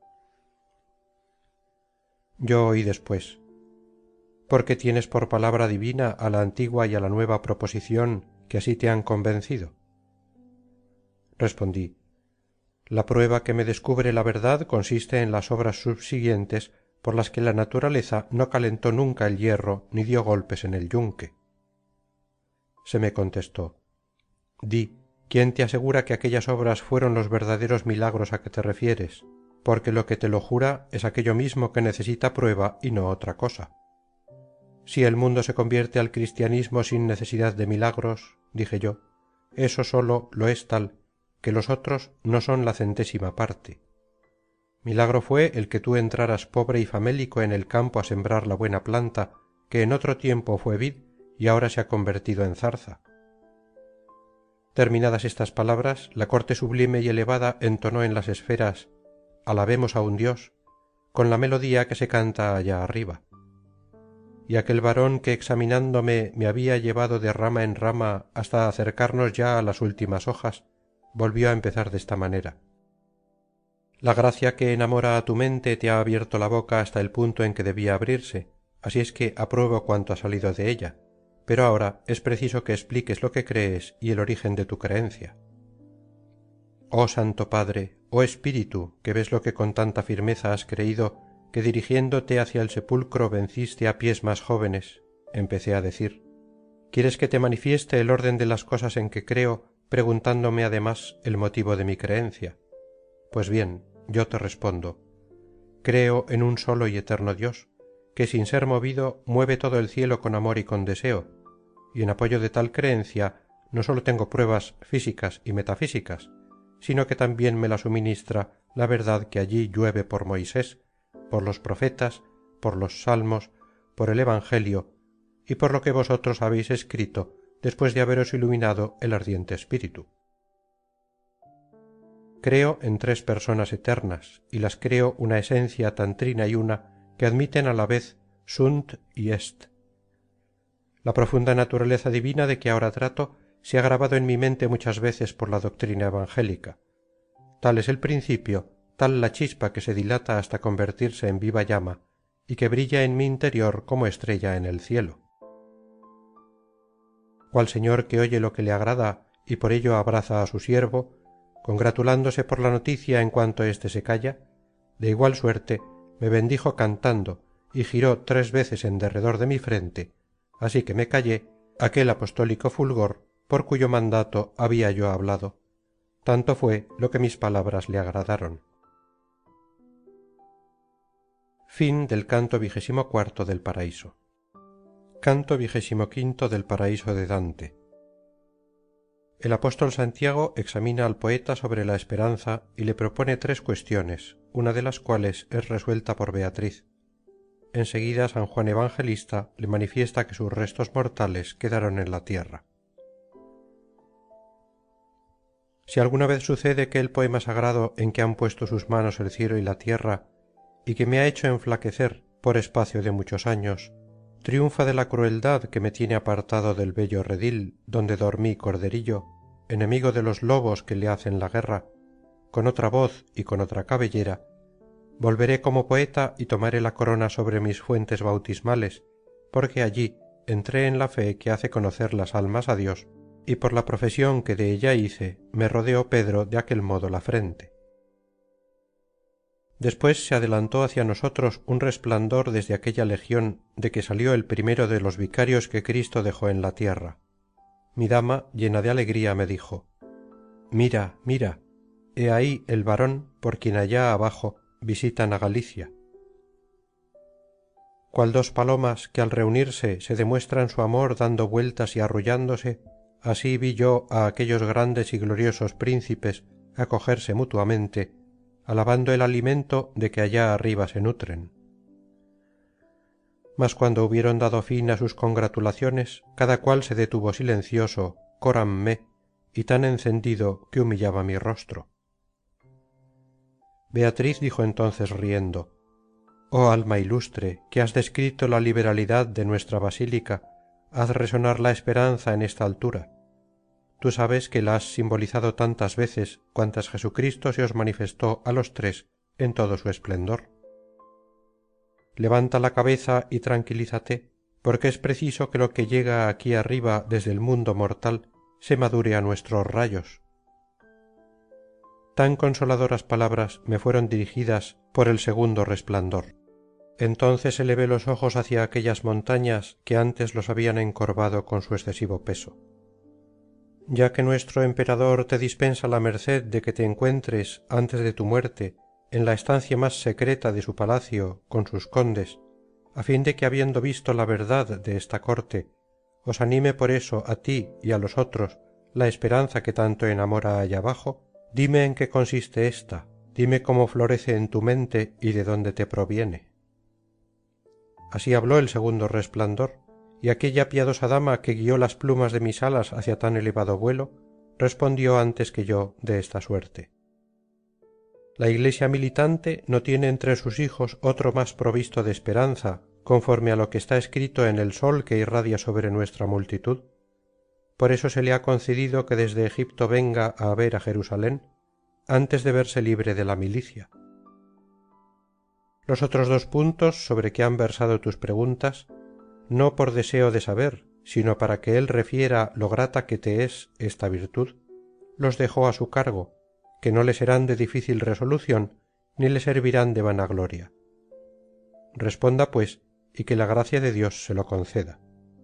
Yo oí después: porque tienes por palabra divina a la antigua y a la nueva proposición que así te han convencido. Respondí: la prueba que me descubre la verdad consiste en las obras subsiguientes por las que la naturaleza no calentó nunca el hierro ni dio golpes en el yunque. Se me contestó: di, ¿quién te asegura que aquellas obras fueron los verdaderos milagros a que te refieres? Porque lo que te lo jura es aquello mismo que necesita prueba y no otra cosa. Si el mundo se convierte al cristianismo sin necesidad de milagros, dije yo, eso sólo lo es tal, que los otros no son la centésima parte. Milagro fue el que tú entraras pobre y famélico en el campo a sembrar la buena planta, que en otro tiempo fue vid y ahora se ha convertido en zarza. Terminadas estas palabras, la corte sublime y elevada entonó en las esferas: alabemos a un dios con la melodía que se canta allá arriba. Y aquel varón que examinándome me había llevado de rama en rama hasta acercarnos ya a las últimas hojas, volvió a empezar de esta manera: la gracia que enamora a tu mente te ha abierto la boca hasta el punto en que debía abrirse, así es que apruebo cuanto ha salido de ella, pero ahora es preciso que expliques lo que crees y el origen de tu creencia. Oh Santo Padre, oh Espíritu, que ves lo que con tanta firmeza has creído, que dirigiéndote hacia el sepulcro venciste a pies más jóvenes, empecé a decir. ¿Quieres que te manifieste el orden de las cosas en que creo, preguntándome además el motivo de mi creencia? Pues bien, yo te respondo. Creo en un solo y eterno Dios, que sin ser movido mueve todo el cielo con amor y con deseo, y en apoyo de tal creencia no sólo tengo pruebas físicas y metafísicas, sino que también me la suministra la verdad que allí llueve por Moisés, por los profetas, por los salmos, por el Evangelio, y por lo que vosotros habéis escrito después de haberos iluminado el ardiente espíritu. Creo en tres personas eternas, y las creo una esencia tan trina y una que admiten a la vez sunt y est. La profunda naturaleza divina de que ahora trato se ha grabado en mi mente muchas veces por la doctrina evangélica. Tal es el principio, tal la chispa que se dilata hasta convertirse en viva llama y que brilla en mi interior como estrella en el cielo. Cual señor que oye lo que le agrada y por ello abraza a su siervo, congratulándose por la noticia en cuanto éste se calla, de igual suerte me bendijo cantando y giró tres veces en derredor de mi frente, así que me callé aquel apostólico fulgor por cuyo mandato había yo hablado. Tanto fue lo que mis palabras le agradaron. Fin del canto vigésimo cuarto del Paraíso. Canto vigésimo quinto del Paraíso de Dante. El apóstol Santiago examina al poeta sobre la esperanza y le propone tres cuestiones, una de las cuales es resuelta por Beatriz. Enseguida San Juan Evangelista le manifiesta que sus restos mortales quedaron en la tierra. Si alguna vez sucede que el poema sagrado en que han puesto sus manos el cielo y la tierra, y que me ha hecho enflaquecer por espacio de muchos años, triunfa de la crueldad que me tiene apartado del bello redil donde dormí corderillo, enemigo de los lobos que le hacen la guerra, con otra voz y con otra cabellera, volveré como poeta y tomaré la corona sobre mis fuentes bautismales, porque allí entré en la fe que hace conocer las almas a Dios, y por la profesión que de ella hice me rodeó Pedro de aquel modo la frente. Después se adelantó hacia nosotros un resplandor desde aquella legión de que salió el primero de los vicarios que Cristo dejó en la tierra. Mi dama, llena de alegría, me dijo: Mira, mira, he ahí el varón por quien allá abajo visitan a Galicia. Cual dos palomas que al reunirse se demuestran su amor dando vueltas y arrullándose, así vi yo a aquellos grandes y gloriosos príncipes acogerse mutuamente, alabando el alimento de que allá arriba se nutren. Mas cuando hubieron dado fin a sus congratulaciones, cada cual se detuvo silencioso, coram me, y tan encendido que humillaba mi rostro. Beatriz dijo entonces riendo: Oh alma ilustre, que has descrito la liberalidad de nuestra basílica, haz resonar la esperanza en esta altura. Tú sabes que la has simbolizado tantas veces cuantas Jesucristo se os manifestó a los tres en todo su esplendor. Levanta la cabeza y tranquilízate, porque es preciso que lo que llega aquí arriba desde el mundo mortal se madure a nuestros rayos. Tan consoladoras palabras me fueron dirigidas por el segundo resplandor. Entonces elevé los ojos hacia aquellas montañas que antes los habían encorvado con su excesivo peso. Ya que nuestro emperador te dispensa la merced de que te encuentres antes de tu muerte en la estancia más secreta de su palacio con sus condes, a fin de que habiendo visto la verdad de esta corte, os anime por eso a ti y a los otros la esperanza que tanto enamora allá abajo, dime en qué consiste ésta, dime cómo florece en tu mente y de dónde te proviene. Así habló el segundo resplandor, y aquella piadosa dama que guió las plumas de mis alas hacia tan elevado vuelo, respondió antes que yo de esta suerte: La Iglesia militante no tiene entre sus hijos otro más provisto de esperanza, conforme a lo que está escrito en el sol que irradia sobre nuestra multitud. Por eso se le ha concedido que desde Egipto venga a ver a Jerusalén, antes de verse libre de la milicia. Los otros dos puntos sobre que han versado tus preguntas, no por deseo de saber, sino para que él refiera lo grata que te es esta virtud, los dejó a su cargo, que no le serán de difícil resolución, ni le servirán de vanagloria. Responda, pues, y que la gracia de Dios se lo conceda.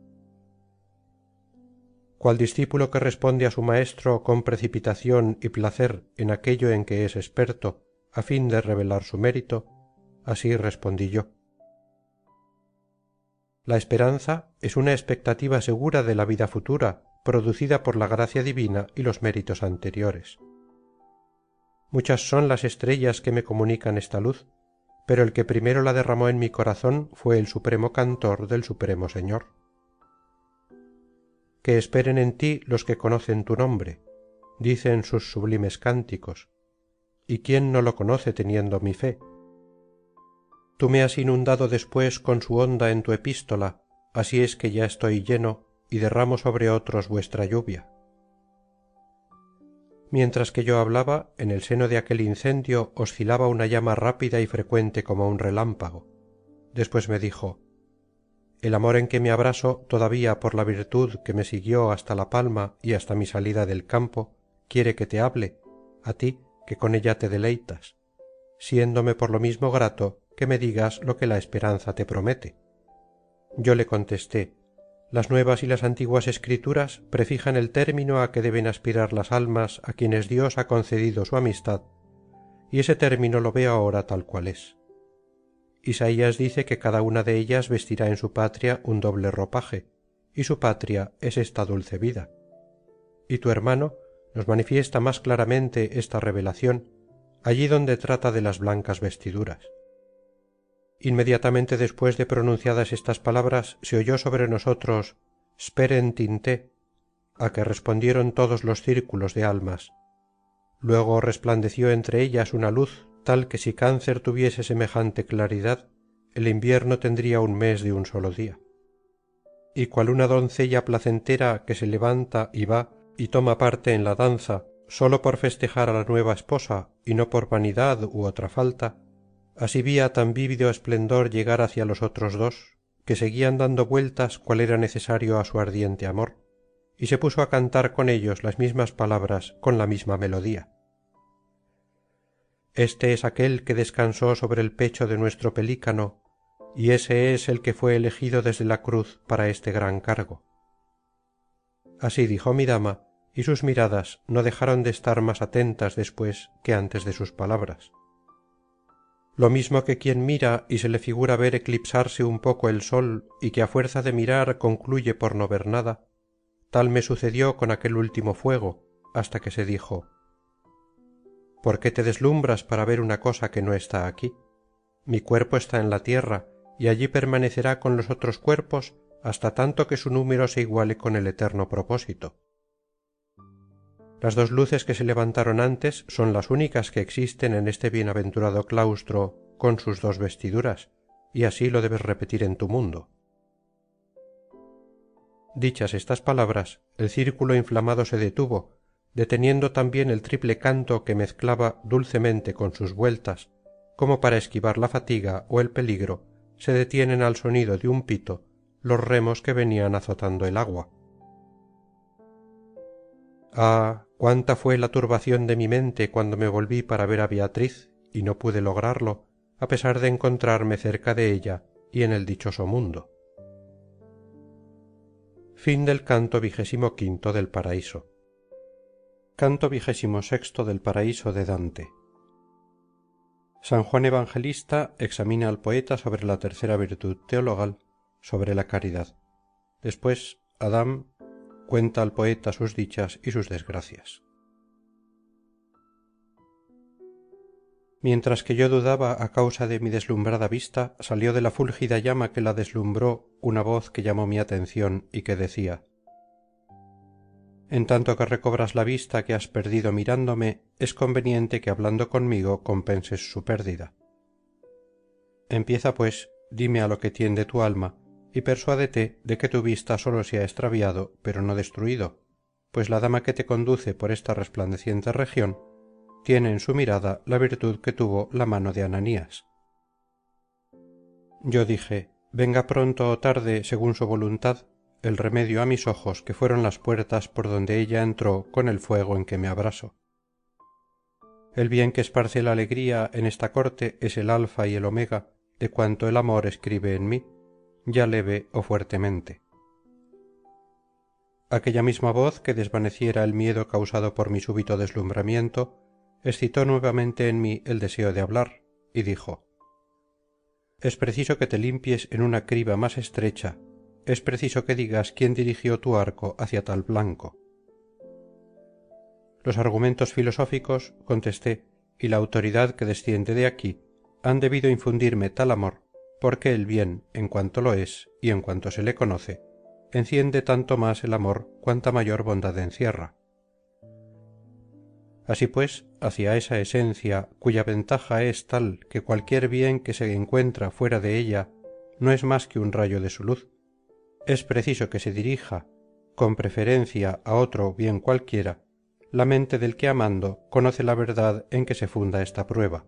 Cual discípulo que responde a su maestro con precipitación y placer en aquello en que es experto, a fin de revelar su mérito, así respondí yo. La esperanza es una expectativa segura de la vida futura, producida por la gracia divina y los méritos anteriores. Muchas son las estrellas que me comunican esta luz, pero el que primero la derramó en mi corazón fue el supremo cantor del Supremo Señor. Que esperen en ti los que conocen tu nombre, dicen sus sublimes cánticos, y quién no lo conoce teniendo mi fe. Tú me has inundado después con su onda en tu epístola, así es que ya estoy lleno y derramo sobre otros vuestra lluvia. Mientras que yo hablaba, en el seno de aquel incendio oscilaba una llama rápida y frecuente como un relámpago. Después me dijo: el amor en que me abraso todavía por la virtud que me siguió hasta la palma y hasta mi salida del campo, quiere que te hable, a ti que con ella te deleitas, siéndome por lo mismo grato que me digas lo que la esperanza te promete. Yo le contesté: las nuevas y las antiguas escrituras prefijan el término a que deben aspirar las almas a quienes Dios ha concedido su amistad, y ese término lo veo ahora tal cual es. Isaías dice que cada una de ellas vestirá en su patria un doble ropaje, y su patria es esta dulce vida. Y tu hermano nos manifiesta más claramente esta revelación allí donde trata de las blancas vestiduras. Inmediatamente después de pronunciadas estas palabras se oyó sobre nosotros «Speren te», a que respondieron todos los círculos de almas. Luego resplandeció entre ellas una luz tal que si cáncer tuviese semejante claridad, el invierno tendría un mes de un solo día. Y cual una doncella placentera que se levanta y va y toma parte en la danza sólo por festejar a la nueva esposa y no por vanidad u otra falta, así vi a tan vívido esplendor llegar hacia los otros dos, que seguían dando vueltas cual era necesario a su ardiente amor, y se puso a cantar con ellos las mismas palabras con la misma melodía. Este es aquel que descansó sobre el pecho de nuestro pelícano, y ese es el que fue elegido desde la cruz para este gran cargo. Así dijo mi dama, y sus miradas no dejaron de estar más atentas después que antes de sus palabras. Lo mismo que quien mira y se le figura ver eclipsarse un poco el sol y que a fuerza de mirar concluye por no ver nada, tal me sucedió con aquel último fuego, hasta que se dijo: ¿por qué te deslumbras para ver una cosa que no está aquí? Mi cuerpo está en la tierra, y allí permanecerá con los otros cuerpos hasta tanto que su número se iguale con el eterno propósito. Las dos luces que se levantaron antes son las únicas que existen en este bienaventurado claustro con sus dos vestiduras, y así lo debes repetir en tu mundo. Dichas estas palabras, el círculo inflamado se detuvo, deteniendo también el triple canto que mezclaba dulcemente con sus vueltas, como para esquivar la fatiga o el peligro, se detienen al sonido de un pito los remos que venían azotando el agua. Ah, cuánta fue la turbación de mi mente cuando me volví para ver a Beatriz y no pude lograrlo, a pesar de encontrarme cerca de ella y en el dichoso mundo. Fin del canto vigésimo quinto del Paraíso. Canto vigésimo sexto del Paraíso de Dante. San Juan Evangelista examina al poeta sobre la tercera virtud teologal, sobre la caridad. Después, Adam cuenta al poeta sus dichas y sus desgracias. Mientras que yo dudaba a causa de mi deslumbrada vista, salió de la fúlgida llama que la deslumbró una voz que llamó mi atención y que decía: en tanto que recobras la vista que has perdido mirándome, es conveniente que hablando conmigo compenses su pérdida. Empieza pues, dime a lo que tiende tu alma, y persuádete de que tu vista sólo se ha extraviado, pero no destruido, pues la dama que te conduce por esta resplandeciente región tiene en su mirada la virtud que tuvo la mano de Ananías. Yo dije, venga pronto o tarde, según su voluntad, el remedio a mis ojos, que fueron las puertas por donde ella entró con el fuego en que me abraso. El bien que esparce la alegría en esta corte es el alfa y el omega de cuanto el amor escribe en mí, ya leve o fuertemente. Aquella misma voz que desvaneciera el miedo causado por mi súbito deslumbramiento excitó nuevamente en mí el deseo de hablar, y dijo: es preciso que te limpies en una criba más estrecha, es preciso que digas quién dirigió tu arco hacia tal blanco. Los argumentos filosóficos, contesté, y la autoridad que desciende de aquí, han debido infundirme tal amor, porque el bien, en cuanto lo es y en cuanto se le conoce, enciende tanto más el amor cuanta mayor bondad encierra. Así pues, hacia esa esencia, cuya ventaja es tal que cualquier bien que se encuentra fuera de ella no es más que un rayo de su luz, es preciso que se dirija, con preferencia a otro bien cualquiera, la mente del que amando conoce la verdad en que se funda esta prueba.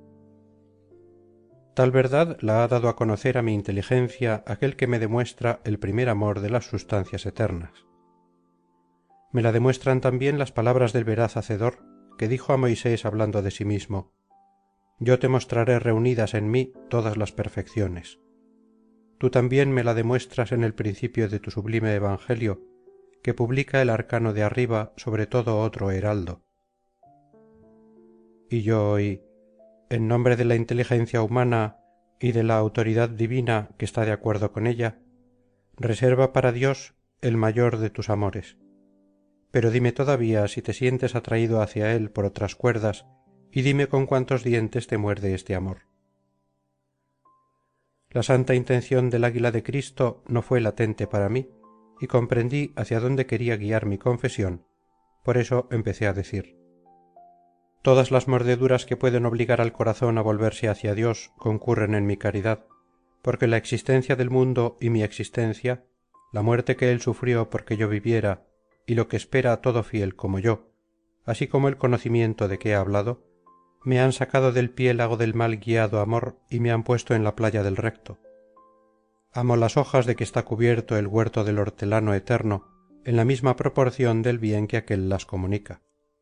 Tal verdad la ha dado a conocer a mi inteligencia aquel que me demuestra el primer amor de las sustancias eternas. Me la demuestran también las palabras del veraz hacedor, que dijo a Moisés hablando de sí mismo: yo te mostraré reunidas en mí todas las perfecciones. Tú también me la demuestras en el principio de tu sublime evangelio, que publica el arcano de arriba sobre todo otro heraldo. Y yo oí: en nombre de la inteligencia humana y de la autoridad divina que está de acuerdo con ella, reserva para Dios el mayor de tus amores. Pero dime todavía si te sientes atraído hacia él por otras cuerdas, y dime con cuántos dientes te muerde este amor. La santa intención del águila de Cristo no fue latente para mí, y comprendí hacia dónde quería guiar mi confesión, por eso empecé a decir: todas las mordeduras que pueden obligar al corazón a volverse hacia Dios concurren en mi caridad, porque la existencia del mundo y mi existencia, la muerte que él sufrió porque yo viviera, y lo que espera todo fiel como yo, así como el conocimiento de que he hablado, me han sacado del piélago del mal guiado amor y me han puesto en la playa del recto. Amo las hojas de que está cubierto el huerto del hortelano eterno, en la misma proporción del bien que aquél las comunica.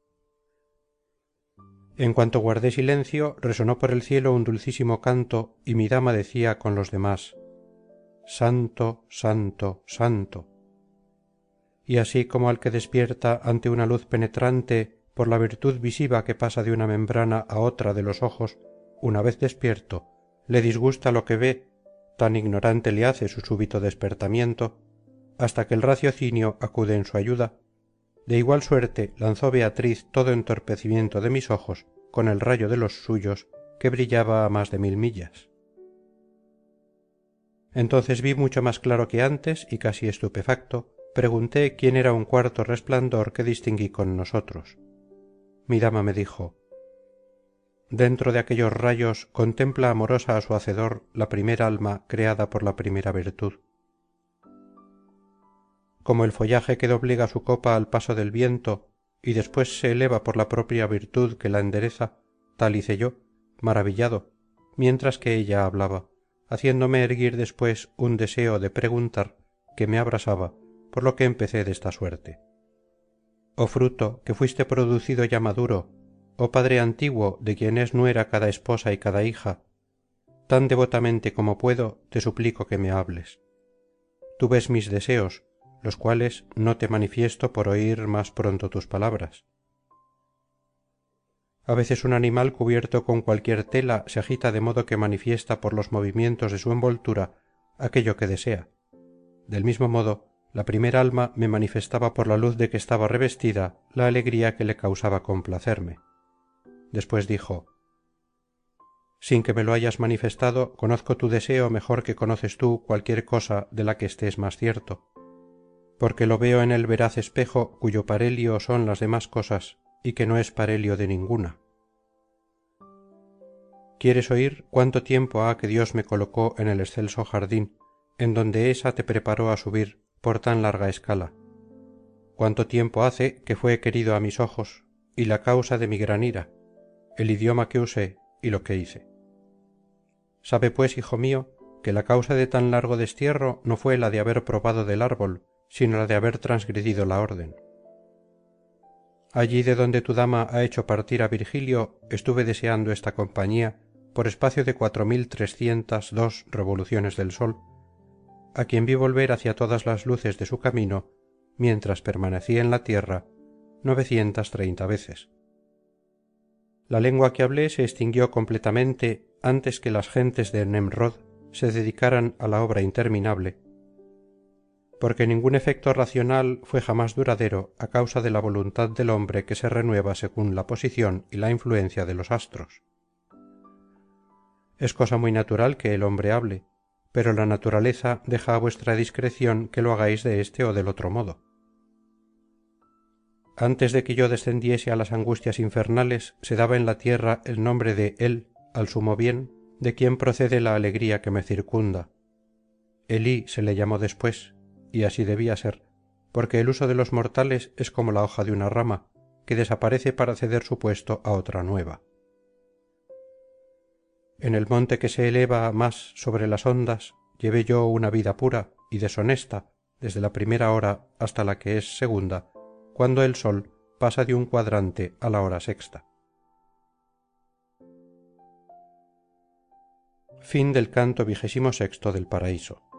En cuanto guardé silencio, resonó por el cielo un dulcísimo canto, y mi dama decía con los demás: santo, santo, santo. Y así como al que despierta ante una luz penetrante por la virtud visiva que pasa de una membrana a otra de los ojos, una vez despierto, le disgusta lo que ve, tan ignorante le hace su súbito despertamiento, hasta que el raciocinio acude en su ayuda, de igual suerte lanzó Beatriz todo entorpecimiento de mis ojos con el rayo de los suyos, que brillaba a más de mil millas. Entonces vi mucho más claro que antes, y casi estupefacto, pregunté quién era un cuarto resplandor que distinguí con nosotros. Mi dama me dijo: dentro de aquellos rayos contempla amorosa a su hacedor la primer alma creada por la primera virtud. Como el follaje que doblega su copa al paso del viento y después se eleva por la propia virtud que la endereza, tal hice yo, maravillado, mientras que ella hablaba, haciéndome erguir después un deseo de preguntar que me abrasaba, por lo que empecé de esta suerte: oh fruto, que fuiste producido ya maduro, oh padre antiguo de quien es nuera cada esposa y cada hija, tan devotamente como puedo te suplico que me hables. Tú ves mis deseos, los cuales no te manifiesto por oír más pronto tus palabras. A veces un animal cubierto con cualquier tela se agita de modo que manifiesta por los movimientos de su envoltura aquello que desea. Del mismo modo, la primer alma me manifestaba por la luz de que estaba revestida la alegría que le causaba complacerme. Después dijo: sin que me lo hayas manifestado, conozco tu deseo mejor que conoces tú cualquier cosa de la que estés más cierto. porque lo veo en el veraz espejo cuyo parelio son las demás cosas y que no es parelio de ninguna. ¿Quieres oír cuánto tiempo ha que Dios me colocó en el excelso jardín en donde ésa te preparó a subir por tan larga escala? ¿Cuánto tiempo hace que fue querido a mis ojos y la causa de mi gran ira, el idioma que usé y lo que hice? Sabe pues, hijo mío, que la causa de tan largo destierro no fue la de haber probado del árbol, sino la de haber transgredido la orden. Allí de donde tu dama ha hecho partir a Virgilio estuve deseando esta compañía por espacio de cuatro mil trescientas dos revoluciones del sol, a quien vi volver hacia todas las luces de su camino mientras permanecí en la tierra novecientas treinta veces. La lengua que hablé se extinguió completamente antes que las gentes de Nemrod se dedicaran a la obra interminable, porque ningún efecto racional fue jamás duradero a causa de la voluntad del hombre que se renueva según la posición y la influencia de los astros. Es cosa muy natural que el hombre hable, pero la naturaleza deja a vuestra discreción que lo hagáis de este o del otro modo. Antes de que yo descendiese a las angustias infernales se daba en la tierra el nombre de él al sumo bien, de quien procede la alegría que me circunda. Elí se le llamó después, y así debía ser, porque el uso de los mortales es como la hoja de una rama, que desaparece para ceder su puesto a otra nueva. En el monte que se eleva más sobre las ondas llevé yo una vida pura y deshonesta desde la primera hora hasta la que es segunda, cuando el sol pasa de un cuadrante a la hora sexta. Fin del canto vigésimo sexto del Paraíso.